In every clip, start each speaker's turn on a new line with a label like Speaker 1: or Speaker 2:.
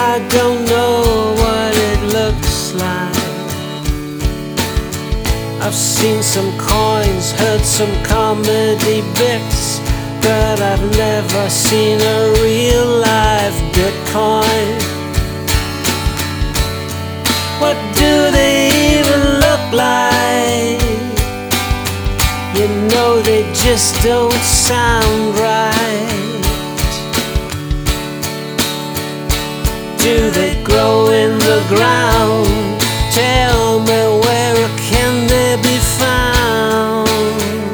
Speaker 1: I don't know what it looks like. I've seen some coins, heard some comedy bits, but I've never seen a real live Bitcoin. What do they even look like? You know they just don't sound right. Do they grow in the ground? Tell me, where can they be found?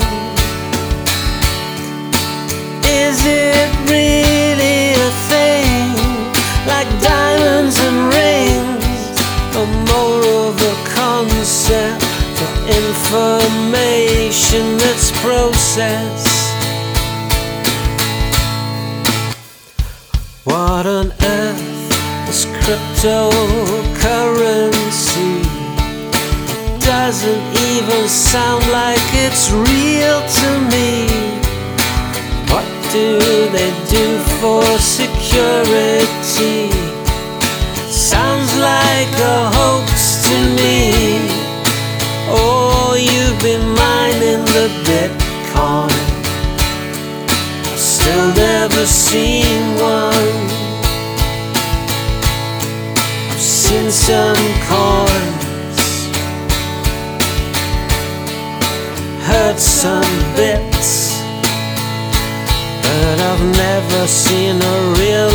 Speaker 1: Is it really a thing, like diamonds and rings, or more of a concept for information that's processed? What on earth is cryptocurrency? It doesn't even sound like it's real to me. What do they do for security? Sounds like a hoax to me. Oh, you've been mining the Bitcoin, still never seen one. I've seen some coins, heard some bits, but I've never seen a real